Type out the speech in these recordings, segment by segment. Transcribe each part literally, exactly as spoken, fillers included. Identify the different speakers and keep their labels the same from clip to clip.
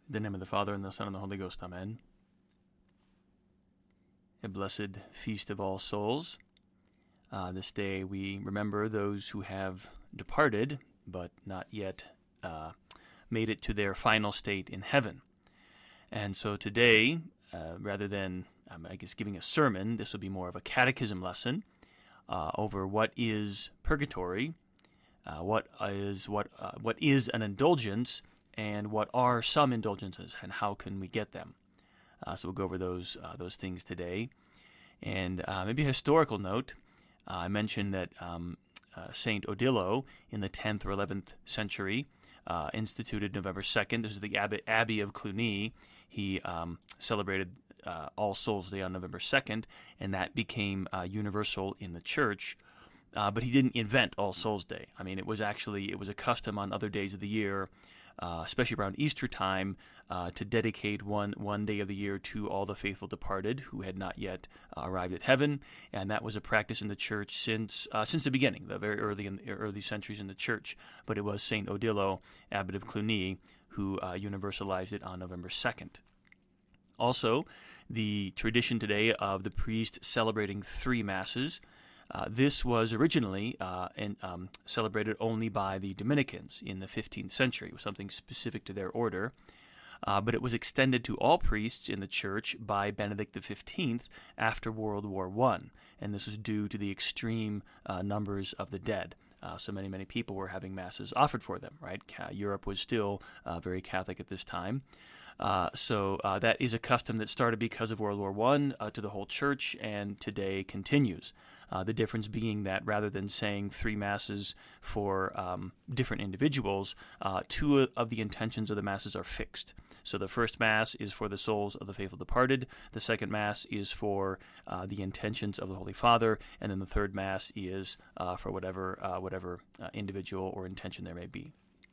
Speaker 1: In the name of the Father, and the Son, and the Holy Ghost. Amen. A blessed feast of all souls. Uh, this day we remember those who have departed, but not yet uh, made it to their final state in heaven. And so today, uh, rather than, um, I guess, giving a sermon, this will be more of a catechism lesson uh, over what is purgatory, uh, what is what uh, what is an indulgence, and what are some indulgences, and how can we get them. Uh, so we'll go over those uh, those things today. And uh, maybe a historical note, uh, I mentioned that um, uh, Saint Odilo in the tenth or eleventh century uh, instituted November second. This is the Abbey, Abbey of Cluny. He um, celebrated uh, All Souls Day on November second, and that became uh, universal in the Church. Uh, but he didn't invent All Souls Day. I mean, it was actually, it was a custom on other days of the year, Uh, especially around Easter time, uh, to dedicate one one day of the year to all the faithful departed who had not yet uh, arrived at heaven, and that was a practice in the church since uh, since the beginning, the very early in the early centuries in the church. But it was Saint Odilo, Abbot of Cluny, who uh, universalized it on November second. Also, the tradition today of the priest celebrating three masses. Uh, this was originally uh, and, um, celebrated only by the Dominicans in the fifteenth century. It was something specific to their order, uh, but it was extended to all priests in the church by Benedict the fifteenth after World War One, and this was due to the extreme uh, numbers of the dead. Uh, so many, many people were having masses offered for them, right? Europe was still uh, very Catholic at this time. Uh, so uh, that is a custom that started because of World War One uh, to the whole church, and today continues. Uh, the difference being that rather than saying three masses for um, different individuals, uh, two of the intentions of the masses are fixed. So the first mass is for the souls of the faithful departed, the second mass is for uh, the intentions of the Holy Father, and then the third mass is uh, for whatever uh, whatever uh, individual or intention there may be.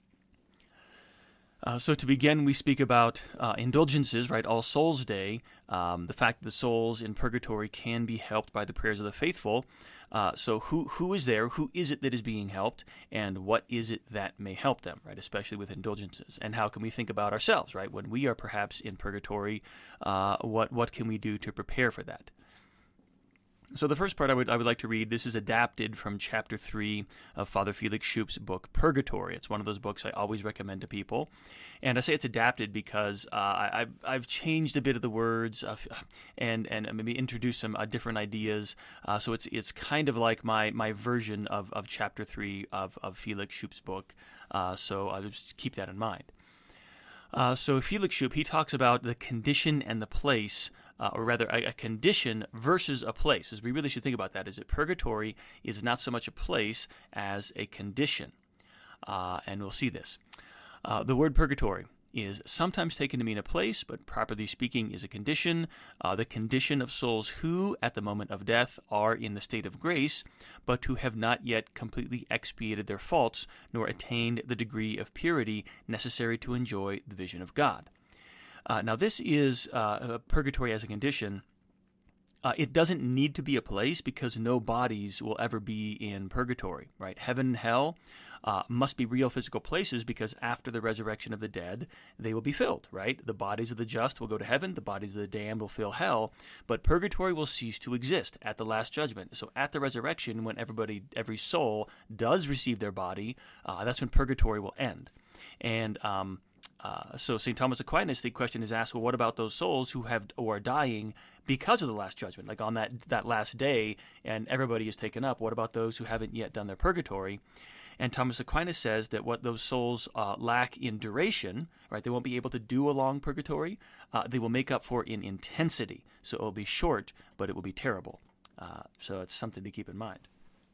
Speaker 1: Uh, so to begin, we speak about uh, indulgences, right? All Souls Day, um, the fact that the souls in purgatory can be helped by the prayers of the faithful. Uh, so who who is there? Who is it that is being helped? And what is it that may help them, right? Especially with indulgences. And how can we think about ourselves, right? When we are perhaps in purgatory, uh, what what can we do to prepare for that? So the first part I would I would like to read, this is adapted from chapter three of Father Felix Schoop's book, Purgatory. It's one of those books I always recommend to people. And I say it's adapted because uh, I, I've, I've changed a bit of the words uh, and and maybe introduced some uh, different ideas. Uh, so it's it's kind of like my my version of, of chapter three of, of Felix Schoop's book. Uh, so I'll just keep that in mind. Uh, so Felix Schoop, he talks about the condition and the place, uh, or rather a, a condition versus a place, as we really should think about that, is that purgatory is not so much a place as a condition. Uh, and we'll see this. Uh, the word purgatory is sometimes taken to mean a place, but properly speaking is a condition, uh, the condition of souls who, at the moment of death, are in the state of grace, but who have not yet completely expiated their faults, nor attained the degree of purity necessary to enjoy the vision of God. Uh, now, this is uh, purgatory as a condition. Uh, it doesn't need to be a place because no bodies will ever be in purgatory, right? Heaven and hell uh, must be real physical places because after the resurrection of the dead, they will be filled, right? The bodies of the just will go to heaven, the bodies of the damned will fill hell, but purgatory will cease to exist at the last judgment. So at the resurrection, when everybody, every soul does receive their body, uh, that's when purgatory will end. And um, Uh, so Saint Thomas Aquinas, the question is asked, well, what about those souls who have or are dying because of the last judgment, like on that, that last day, and everybody is taken up? What about those who haven't yet done their purgatory? And Thomas Aquinas says that what those souls uh, lack in duration, right, they won't be able to do a long purgatory, uh, they will make up for in intensity. So it will be short, but it will be terrible. Uh, so it's something to keep in mind.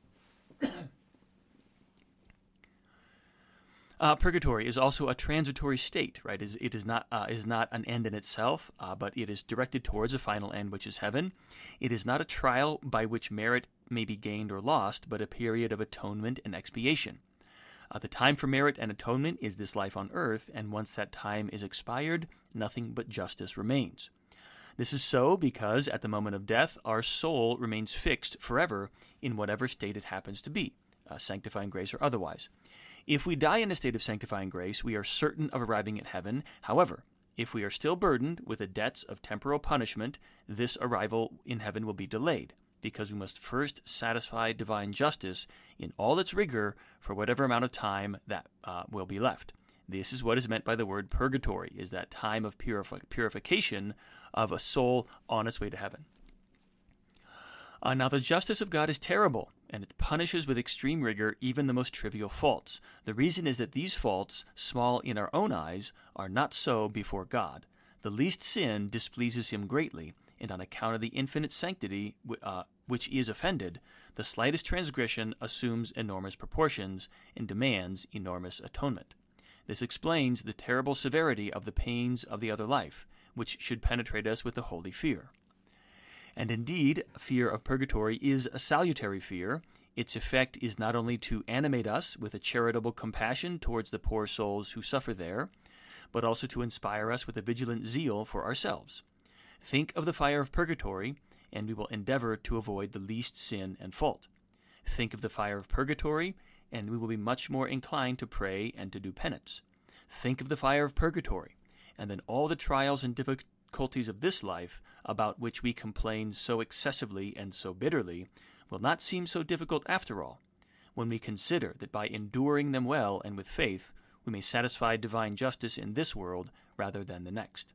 Speaker 1: Uh, purgatory is also a transitory state, right? It is, it is not uh, is not an end in itself, uh, but it is directed towards a final end, which is heaven. It is not a trial by which merit may be gained or lost, but a period of atonement and expiation. Uh, the time for merit and atonement is this life on earth, and once that time is expired, nothing but justice remains. This is so because at the moment of death, our soul remains fixed forever in whatever state it happens to be, uh, sanctifying grace or otherwise. If we die in a state of sanctifying grace, we are certain of arriving at heaven. However, If we are still burdened with the debts of temporal punishment, this arrival in heaven will be delayed, because we must first satisfy divine justice in all its rigor for whatever amount of time that uh, will be left. This is what is meant by the word purgatory, is that time of purifi- purification of a soul on its way to heaven. Uh, now, the justice of God is terrible, and it punishes with extreme rigor even the most trivial faults. The reason is that these faults, small in our own eyes, are not so before God. The least sin displeases him greatly, and on account of the infinite sanctity uh, which is offended, the slightest transgression assumes enormous proportions and demands enormous atonement. This explains the terrible severity of the pains of the other life, which should penetrate us with a holy fear. And indeed, fear of purgatory is a salutary fear. Its effect is not only to animate us with a charitable compassion towards the poor souls who suffer there, but also to inspire us with a vigilant zeal for ourselves. Think of the fire of purgatory, and we will endeavor to avoid the least sin and fault. Think of the fire of purgatory, and we will be much more inclined to pray and to do penance. Think of the fire of purgatory, and then all the trials and difficulties of this life, about which we complain so excessively and so bitterly, will not seem so difficult after all, when we consider that by enduring them well and with faith, we may satisfy divine justice in this world rather than the next.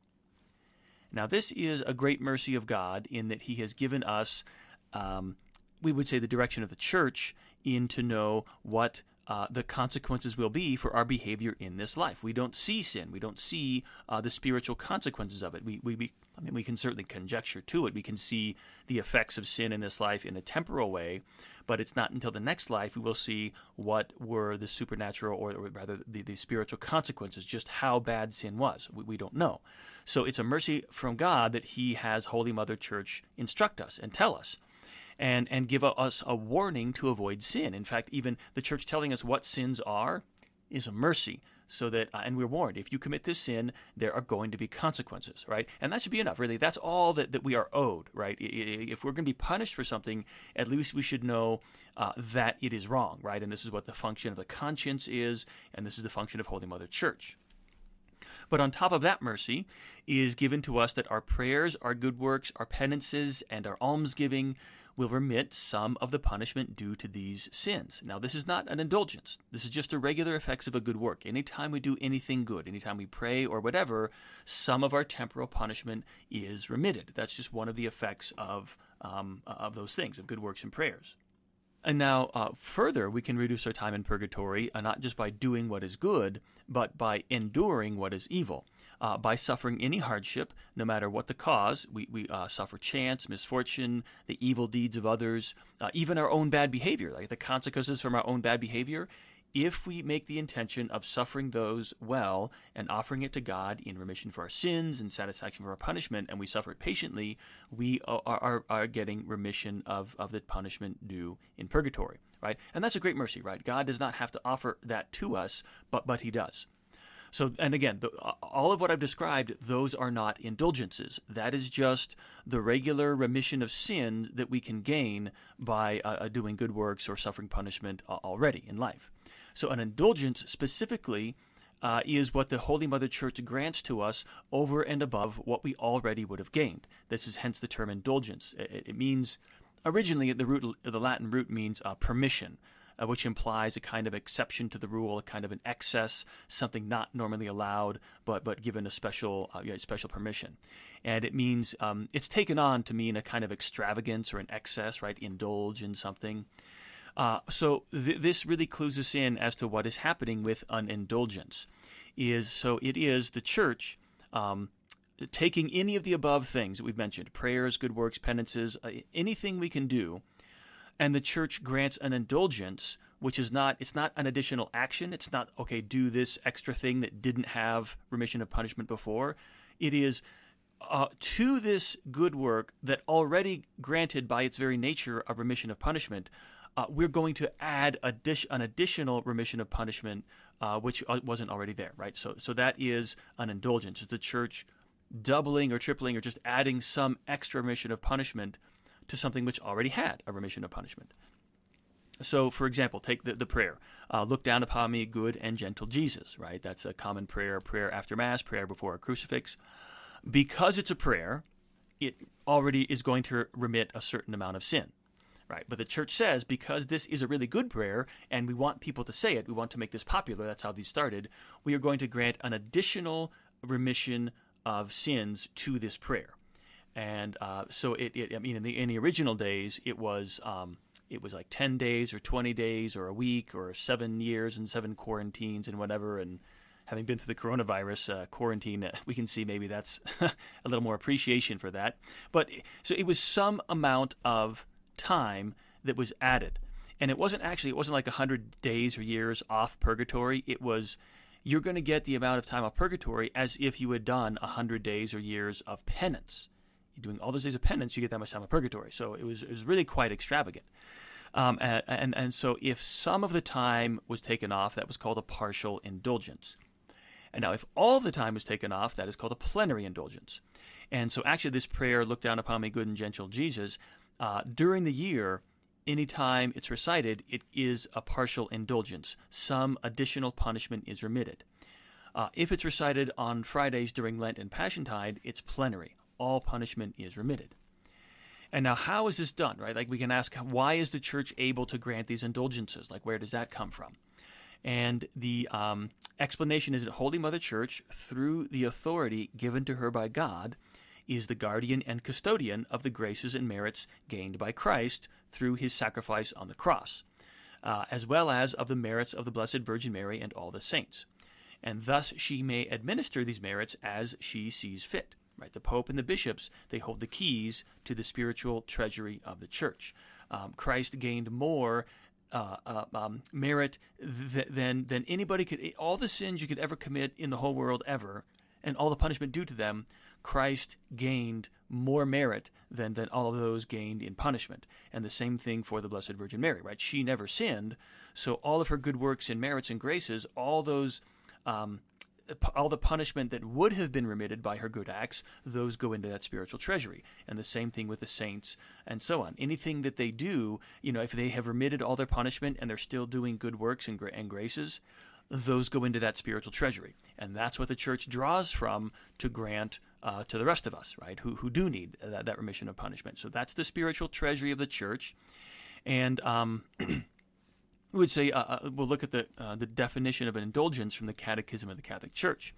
Speaker 1: Now, this is a great mercy of God in that he has given us, um, we would say, the direction of the church in to know what uh, the consequences will be for our behavior in this life. We don't see sin. We don't see uh, the spiritual consequences of it. We, we, we, I mean, we can certainly conjecture to it. We can see the effects of sin in this life in a temporal way, but it's not until the next life we will see what were the supernatural, or, or rather the, the spiritual consequences, just how bad sin was. We, we don't know. So it's a mercy from God that he has Holy Mother Church instruct us and tell us, and, and give us a warning to avoid sin. In fact, even the church telling us what sins are is a mercy, so that, uh, and we're warned, if you commit this sin, there are going to be consequences, right? And that should be enough, really. That's all that, that we are owed, right? If we're going to be punished for something, at least we should know uh, that it is wrong, right? And this is what the function of the conscience is, and this is the function of Holy Mother Church. But on top of that mercy is given to us that our prayers, our good works, our penances, and our almsgiving will remit some of the punishment due to these sins. Now, this is not an indulgence. This is just the regular effects of a good work. Anytime we do anything good, anytime we pray or whatever, some of our temporal punishment is remitted. That's just one of the effects of, um, of those things, of good works and prayers. And now, uh, further, we can reduce our time in purgatory, uh, not just by doing what is good, but by enduring what is evil. Uh, by suffering any hardship, no matter what the cause, we, we uh, suffer chance, misfortune, the evil deeds of others, uh, even our own bad behavior, like the consequences from our own bad behavior. If we make the intention of suffering those well and offering it to God in remission for our sins and satisfaction for our punishment, and we suffer it patiently, we are, are, are getting remission of, of the punishment due in purgatory, right? And that's a great mercy, right? God does not have to offer that to us, but, but he does. So, and again, the, all of what I've described, those are not indulgences. That is just the regular remission of sin that we can gain by uh, doing good works or suffering punishment already in life. So an indulgence specifically uh, is what the Holy Mother Church grants to us over and above what we already would have gained. This is hence the term indulgence. It, it means, originally the root, the Latin root means uh, permission, Uh, which implies a kind of exception to the rule, a kind of an excess, something not normally allowed, but but given a special uh, yeah, special permission. And it means, um, it's taken on to mean a kind of extravagance or an excess, right? Indulge in something. Uh, so th- this really clues us in as to what is happening with an indulgence. Is so it is the church um, taking any of the above things that we've mentioned, prayers, good works, penances, uh, anything we can do, and the church grants an indulgence, which is not, it's not an additional action. It's not, okay, do this extra thing that didn't have remission of punishment before. It is uh, to this good work that already granted by its very nature a remission of punishment, uh, we're going to add addi- an additional remission of punishment, uh, which wasn't already there, right? So, so that is an indulgence. It's the church doubling or tripling or just adding some extra remission of punishment to something which already had a remission of punishment. So, for example, take the, the prayer, uh, look down upon me, good and gentle Jesus, right? That's a common prayer, prayer after Mass, prayer before a crucifix. Because it's a prayer, it already is going to remit a certain amount of sin, right? But the Church says, because this is a really good prayer, and we want people to say it, we want to make this popular, that's how these started, we are going to grant an additional remission of sins to this prayer. And uh, so, it, it, I mean, in the, in the original days, it was... Um, It was like ten days or twenty days or a week or seven years and seven quarantines and whatever. And having been through the coronavirus uh, quarantine, uh, we can see maybe that's a little more appreciation for that. But so it was some amount of time that was added. And it wasn't actually, it wasn't like one hundred days or years off purgatory. It was, you're going to get the amount of time off purgatory as if you had done one hundred days or years of penance. You're doing all those days of penance, you get that much time of purgatory. So it was it was really quite extravagant. Um, and, and and so if some of the time was taken off, that was called a partial indulgence. And now if all of the time was taken off, that is called a plenary indulgence. And so actually this prayer, look down upon me, good and gentle Jesus, uh, during the year, anytime it's recited, it is a partial indulgence. Some additional punishment is remitted. Uh, if it's recited on Fridays during Lent and Passiontide, it's plenary. All punishment is remitted. And now how is this done, right? Like we can ask, why is the Church able to grant these indulgences? Like where does that come from? And the um, explanation is that Holy Mother Church, through the authority given to her by God, is the guardian and custodian of the graces and merits gained by Christ through his sacrifice on the cross, uh, as well as of the merits of the Blessed Virgin Mary and all the saints. And thus she may administer these merits as she sees fit. Right, the Pope and the bishops, they hold the keys to the spiritual treasury of the Church. Um, Christ gained more uh, uh, um, merit th- than than anybody could. All the sins you could ever commit in the whole world ever, and all the punishment due to them, Christ gained more merit than than all of those gained in punishment. And the same thing for the Blessed Virgin Mary. Right, she never sinned, so all of her good works and merits and graces, all those. Um, all the punishment that would have been remitted by her good acts, those go into that spiritual treasury. And the same thing with the saints and so on. Anything that they do, you know, if they have remitted all their punishment and they're still doing good works and, gra- and graces, those go into that spiritual treasury. And that's what the Church draws from to grant uh, to the rest of us, right, who who do need that, that remission of punishment. So that's the spiritual treasury of the Church. And um we would say, uh, we'll look at the uh, the definition of an indulgence from the Catechism of the Catholic Church.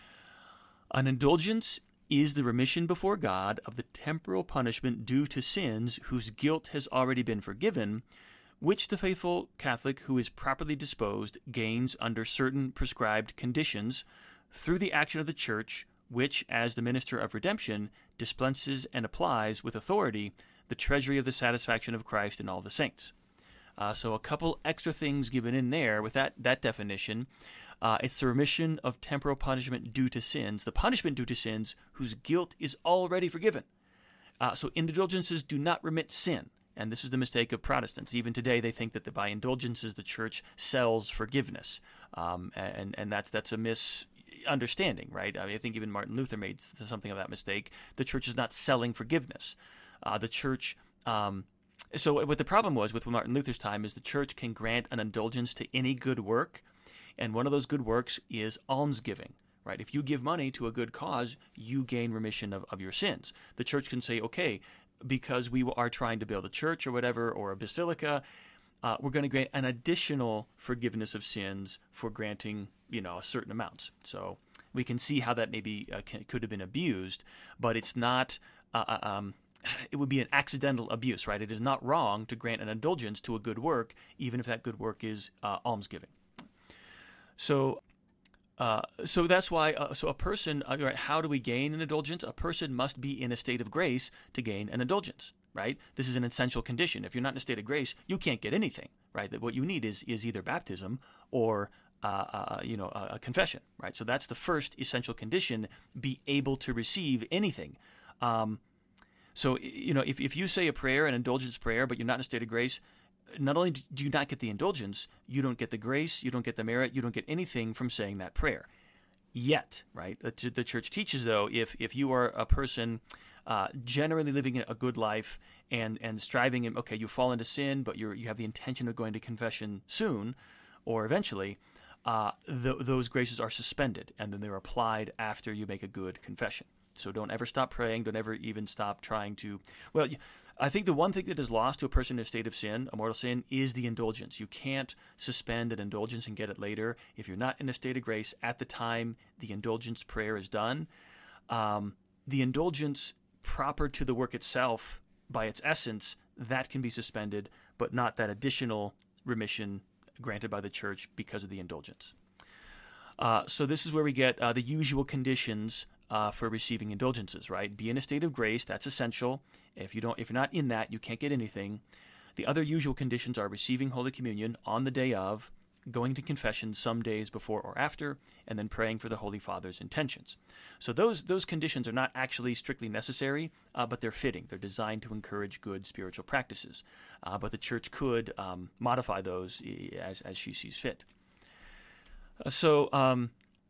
Speaker 1: An indulgence is the remission before God of the temporal punishment due to sins whose guilt has already been forgiven, which the faithful Catholic who is properly disposed gains under certain prescribed conditions through the action of the Church, which, as the minister of redemption, dispenses and applies with authority the treasury of the satisfaction of Christ and all the saints. Uh, so a couple extra things given in there with that, that definition. Uh, it's the remission of temporal punishment due to sins, the punishment due to sins whose guilt is already forgiven. Uh, so indulgences do not remit sin, and this is the mistake of Protestants. Even today they think that the, by indulgences the Church sells forgiveness, um, and, and that's, that's a misunderstanding, right? I mean, I think even Martin Luther made something of that mistake. The Church is not selling forgiveness. Uh, the Church... Um, So what the problem was with Martin Luther's time is the Church can grant an indulgence to any good work, and one of those good works is almsgiving, right? If you give money to a good cause, you gain remission of, of your sins. The Church can say, okay, because we are trying to build a church or whatever, or a basilica, uh, we're going to grant an additional forgiveness of sins for granting, you know, certain amounts. So we can see how that maybe uh, can, could have been abused, but it's not... Uh, um, it would be an accidental abuse, right? It is not wrong to grant an indulgence to a good work, even if that good work is uh, almsgiving. So, uh, so that's why. Uh, so a person, uh, right? How do we gain an indulgence? A person must be in a state of grace to gain an indulgence, right? This is an essential condition. If you're not in a state of grace, you can't get anything, right? That what you need is is either baptism or uh, uh, you know a, a confession, right? So that's the first essential condition: be able to receive anything. Um, So, you know, if, if you say a prayer, an indulgence prayer, but you're not in a state of grace, not only do you not get the indulgence, you don't get the grace, you don't get the merit, you don't get anything from saying that prayer. Yet, right? The, the Church teaches, though, if, if you are a person uh, generally living a good life and and striving in, okay, you fall into sin, but you you have the intention of going to confession soon or eventually, uh, th- those graces are suspended, and then they're applied after you make a good confession. So don't ever stop praying. Don't ever even stop trying to, well, I think the one thing that is lost to a person in a state of sin, a mortal sin, is the indulgence. You can't suspend an indulgence and get it later. If you're not in a state of grace at the time the indulgence prayer is done, um, the indulgence proper to the work itself, by its essence, that can be suspended, but not that additional remission granted by the church because of the indulgence. Uh, so this is where we get uh, the usual conditions uh, for receiving indulgences, right? Be in a state of grace, that's essential. If you don't, if you're not in that, you can't get anything. The other usual conditions are receiving Holy Communion on the day of, going to confession some days before or after, and then praying for the Holy Father's intentions. So those those conditions are not actually strictly necessary, uh, but they're fitting. They're designed to encourage good spiritual practices. Uh, but the church could um, modify those as, as she sees fit. Uh, so um,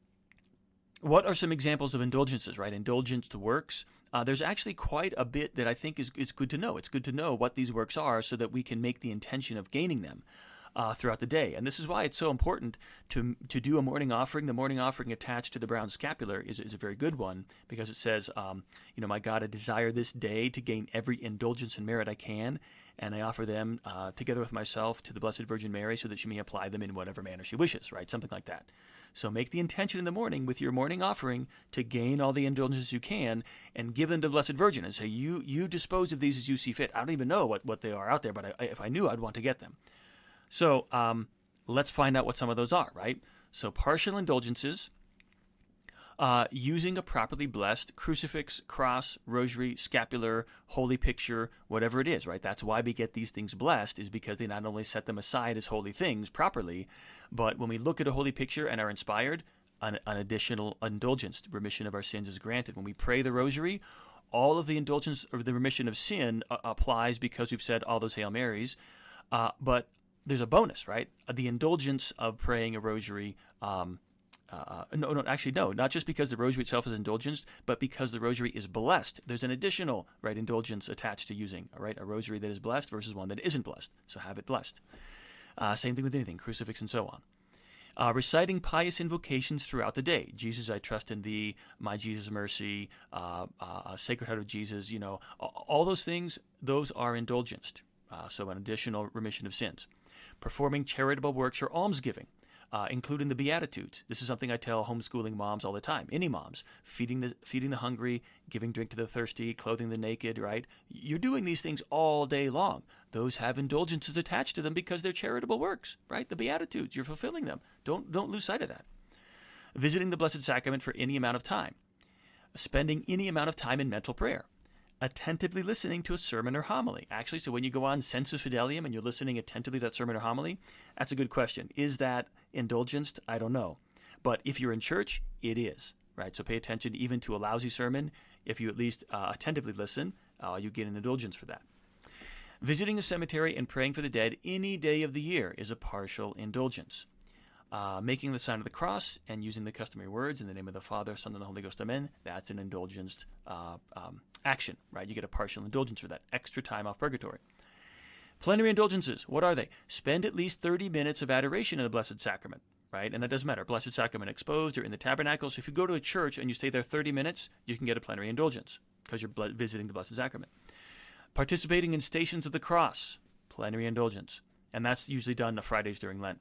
Speaker 1: what are some examples of indulgences, right? Indulgence to works. Uh, there's actually quite a bit that I think is, is good to know. It's good to know what these works are so that we can make the intention of gaining them Uh, throughout the day. And this is why it's so important to to do a morning offering. The morning offering attached to the brown scapular is, is a very good one, because it says, um, you know, my God, I desire this day to gain every indulgence and merit I can, and I offer them uh, together with myself to the Blessed Virgin Mary so that she may apply them in whatever manner she wishes, right? Something like that. So make the intention in the morning with your morning offering to gain all the indulgences you can and give them to the Blessed Virgin and say, you you dispose of these as you see fit. I don't even know what, what they are out there, but I, if I knew, I'd want to get them. So um, let's find out what some of those are, right? So partial indulgences, uh, using a properly blessed crucifix, cross, rosary, scapular, holy picture, whatever it is, right? That's why we get these things blessed, is because they not only set them aside as holy things properly, but when we look at a holy picture and are inspired, an, an additional indulgence, remission of our sins is granted. When we pray the rosary, all of the indulgence or the remission of sin uh, applies because we've said all those Hail Marys, uh, but there's a bonus, right? The indulgence of praying a rosary, um, uh, no, no, actually, no, not just because the rosary itself is indulgenced, but because the rosary is blessed. There's an additional, right, indulgence attached to using, right, a rosary that is blessed versus one that isn't blessed. So have it blessed. Uh, same thing with anything, crucifix and so on. Uh, reciting pious invocations throughout the day. Jesus, I trust in thee. My Jesus, mercy. Uh, uh, Sacred Heart of Jesus. You know, all those things, those are indulgenced. Uh, so an additional remission of sins. Performing charitable works or almsgiving, uh, including the Beatitudes. This is something I tell homeschooling moms all the time, any moms. Feeding the feeding the hungry, giving drink to the thirsty, clothing the naked, right? You're doing these things all day long. Those have indulgences attached to them because they're charitable works, right? The Beatitudes, you're fulfilling them. Don't, don't lose sight of that. Visiting the Blessed Sacrament for any amount of time. Spending any amount of time in mental prayer. Attentively listening to a sermon or homily. Actually, so when you go on Sensus Fidelium and you're listening attentively to that sermon or homily, that's a good question. Is that indulgenced? I don't know. But if you're in church, it is, right? So pay attention even to a lousy sermon. If you at least uh, attentively listen, uh, you get an indulgence for that. Visiting a cemetery and praying for the dead any day of the year is a partial indulgence. Uh, making the sign of the cross and using the customary words in the name of the Father, Son, and the Holy Ghost, Amen, that's an indulgenced uh, um, action, right? You get a partial indulgence for that, extra time off purgatory. Plenary indulgences, what are they? Spend at least thirty minutes of adoration in the Blessed Sacrament, right? And that doesn't matter, Blessed Sacrament exposed or in the tabernacle. So if you go to a church and you stay there thirty minutes, you can get a plenary indulgence because you're visiting the Blessed Sacrament. Participating in Stations of the Cross, plenary indulgence. And that's usually done on Fridays during Lent.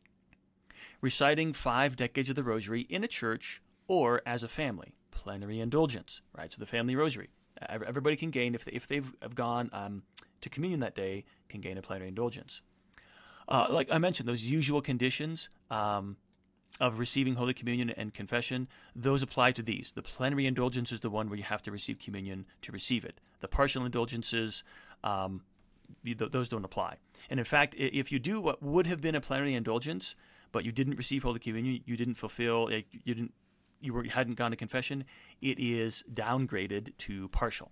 Speaker 1: Reciting five decades of the Rosary in a church or as a family, plenary indulgence, right? So the family rosary. Everybody can gain, if, they, if they've have gone um, to communion that day, can gain a plenary indulgence. Uh, like I mentioned, those usual conditions um, of receiving Holy Communion and confession, those apply to these. The plenary indulgence is the one where you have to receive communion to receive it. The partial indulgences, um, those don't apply. And in fact, if you do what would have been a plenary indulgence, but you didn't receive Holy Communion, you didn't fulfill, you didn't, you were, you hadn't gone to confession, it is downgraded to partial.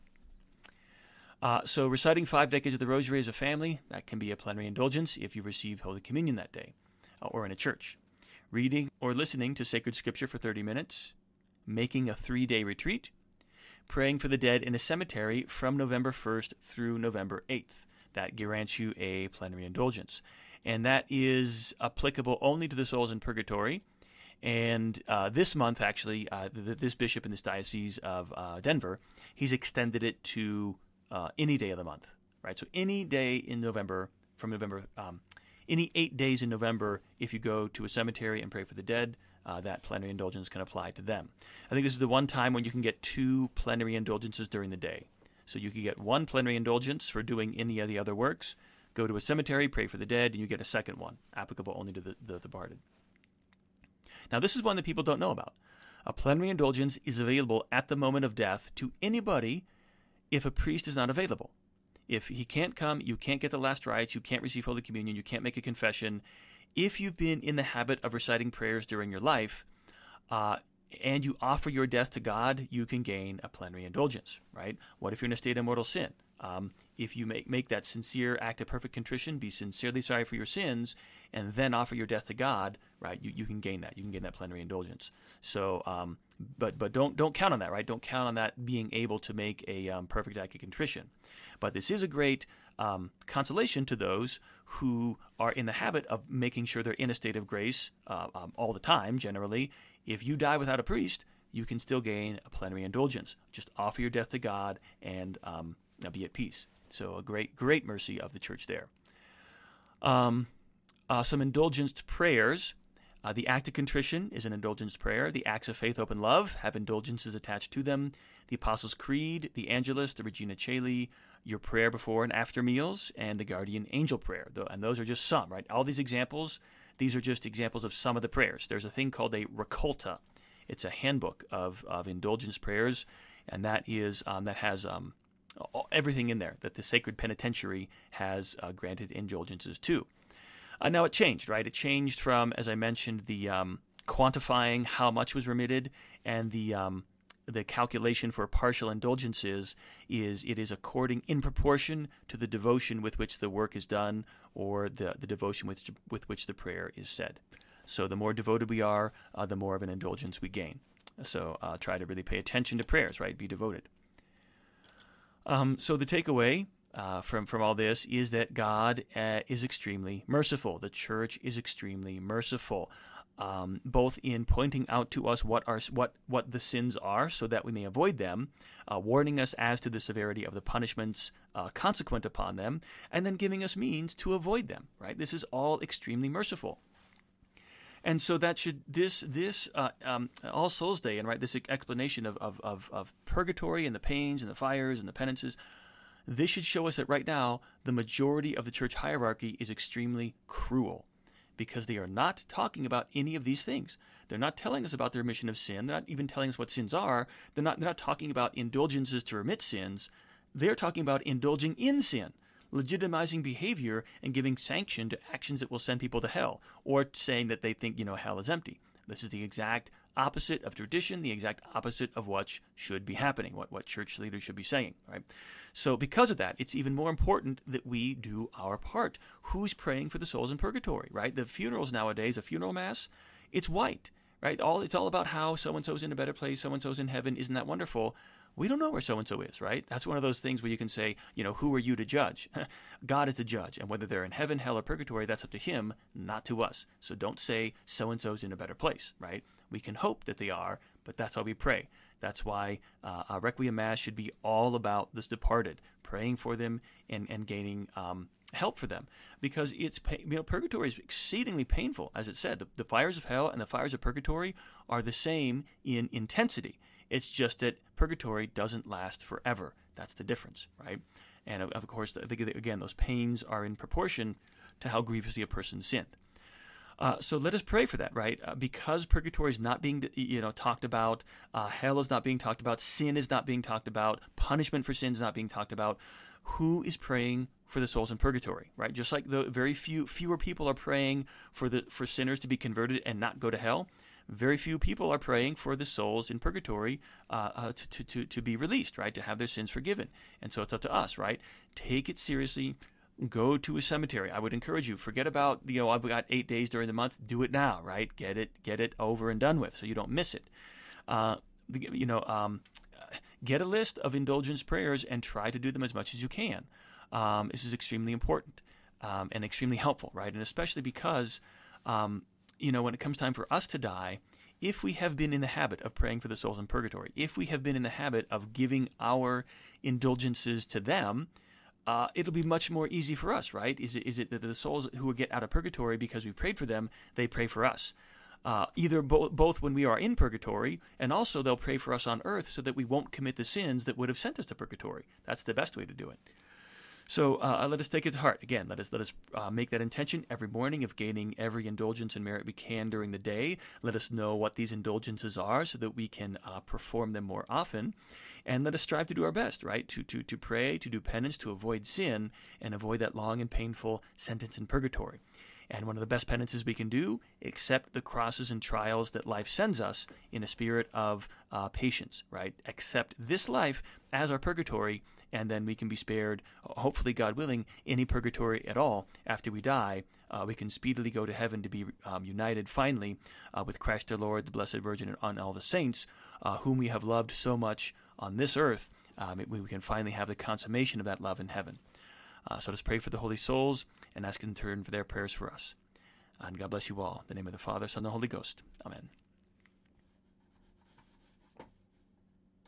Speaker 1: Uh, so reciting five decades of the Rosary as a family, that can be a plenary indulgence if you receive Holy Communion that day, uh, or in a church. Reading or listening to sacred scripture for thirty minutes, making a three-day retreat, praying for the dead in a cemetery from November first through November eighth. That grants you a plenary indulgence. And that is applicable only to the souls in purgatory. And uh, this month, actually, uh, th- this bishop in this diocese of uh, Denver, he's extended it to uh, any day of the month, right? So any day in November, from November, um, any eight days in November, if you go to a cemetery and pray for the dead, uh, that plenary indulgence can apply to them. I think this is the one time when you can get two plenary indulgences during the day. So you can get one plenary indulgence for doing any of the other works, go to a cemetery, pray for the dead, and you get a second one, applicable only to the, the departed. Now, this is one that people don't know about. A plenary indulgence is available at the moment of death to anybody if a priest is not available. If he can't come, you can't get the last rites, you can't receive Holy Communion, you can't make a confession. If you've been in the habit of reciting prayers during your life, uh, and you offer your death to God, you can gain a plenary indulgence, right? What if you're in a state of mortal sin? Um, if you make, make that sincere act of perfect contrition, be sincerely sorry for your sins, and then offer your death to God, right? You, you can gain that. You can gain that plenary indulgence. So, um, but but don't don't count on that, right? Don't count on that being able to make a um, perfect act of contrition. But this is a great um, consolation to those who are in the habit of making sure they're in a state of grace uh, um, all the time, generally. If you die without a priest, you can still gain a plenary indulgence. Just offer your death to God and um, be at peace. So a great, great mercy of the Church there. Um, uh, some indulgenced prayers. Uh, the act of contrition is an indulgence prayer. The acts of faith, hope, and love have indulgences attached to them. The Apostles' Creed, the Angelus, the Regina Caeli, your prayer before and after meals, and the Guardian Angel prayer. And those are just some, right? All these examples, these are just examples of some of the prayers. There's a thing called a Raccolta. It's a handbook of, of indulgence prayers, and that is um, that has um, everything in there that the Sacred Penitentiary has uh, granted indulgences to. Uh, now it changed, right? It changed from, as I mentioned, the um, quantifying how much was remitted, and the um, the calculation for partial indulgences is it is according in proportion to the devotion with which the work is done, or the, the devotion with with which the prayer is said. So the more devoted we are, uh, the more of an indulgence we gain. So uh, try to really pay attention to prayers, right? Be devoted. Um, so the takeaway uh, from from all this is that God uh, is extremely merciful. The Church is extremely merciful, um, both in pointing out to us what our what what the sins are, so that we may avoid them, uh, warning us as to the severity of the punishments uh, consequent upon them, and then giving us means to avoid them. Right? This is all extremely merciful. And so that should this this uh, um, All Souls Day, and right this explanation of, of of of purgatory and the pains and the fires and the penances, this should show us that right now the majority of the church hierarchy is extremely cruel, because they are not talking about any of these things. They're not telling us about the remission of sin. They're not even telling us what sins are. They're not they're not talking about indulgences to remit sins. They're talking about indulging in sin, legitimizing behavior and giving sanction to actions that will send people to hell, or saying that they think, you know, hell is empty. This is the exact opposite of tradition, the exact opposite of what should be happening, what, what church leaders should be saying, right? So because of that, it's even more important that we do our part. Who's praying for the souls in purgatory, right? The funerals nowadays, a funeral mass, it's white, right? All It's all about how so-and-so's in a better place, so-and-so's in heaven, isn't that wonderful? We don't know where so-and-so is, right? That's one of those things where you can say, you know, who are you to judge? God is the judge, and whether they're in heaven, hell, or purgatory, that's up to him, not to us. So don't say so-and-so's in a better place, right? We can hope that they are, but that's why we pray. That's why uh, a Requiem Mass should be all about this departed, praying for them and, and gaining um, help for them. Because it's, you know, purgatory is exceedingly painful. As it said, the, the fires of hell and the fires of purgatory are the same in intensity. It's just that purgatory doesn't last forever. That's the difference, right? And of, of course, I think, again, those pains are in proportion to how grievously a person sinned. Uh, so let us pray for that, right? Uh, because purgatory is not being, you know, talked about, uh, hell is not being talked about, sin is not being talked about, punishment for sin is not being talked about. Who is praying for the souls in purgatory, right? Just like the very few fewer people are praying for the for sinners to be converted and not go to hell, very few people are praying for the souls in purgatory uh, uh, to, to, to, to be released, right? To have their sins forgiven. And so it's up to us, right? Take it seriously. Go to a cemetery. I would encourage you, forget about, you know, I've got eight days during the month. Do it now, right? Get it get it over and done with so you don't miss it. Uh, you know, um, get a list of indulgence prayers and try to do them as much as you can. Um, this is extremely important um, and extremely helpful, right? And especially because, um, you know, when it comes time for us to die, if we have been in the habit of praying for the souls in purgatory, if we have been in the habit of giving our indulgences to them, uh, it'll be much more easy for us, right? Is it is it that the souls who will get out of purgatory because we prayed for them, they pray for us? Uh, either bo- both when we are in purgatory, and also they'll pray for us on earth so that we won't commit the sins that would have sent us to purgatory. That's the best way to do it. So uh, let us take it to heart. Again, let us let us uh, make that intention every morning of gaining every indulgence and merit we can during the day. Let us know what these indulgences are so that we can uh, perform them more often. And let us strive to do our best, right? To, to, to pray, to do penance, to avoid sin, and avoid that long and painful sentence in purgatory. And one of the best penances we can do, accept the crosses and trials that life sends us in a spirit of uh, patience, right? Accept this life as our purgatory, and then we can be spared, hopefully, God willing, any purgatory at all after we die. Uh, we can speedily go to heaven to be um, united finally uh, with Christ our Lord, the Blessed Virgin, and all the saints uh, whom we have loved so much on this earth. Um, we can finally have the consummation of that love in heaven. Uh, so let's pray for the holy souls and ask in turn for their prayers for us. And God bless you all. In the name of the Father, Son, and the Holy Ghost. Amen.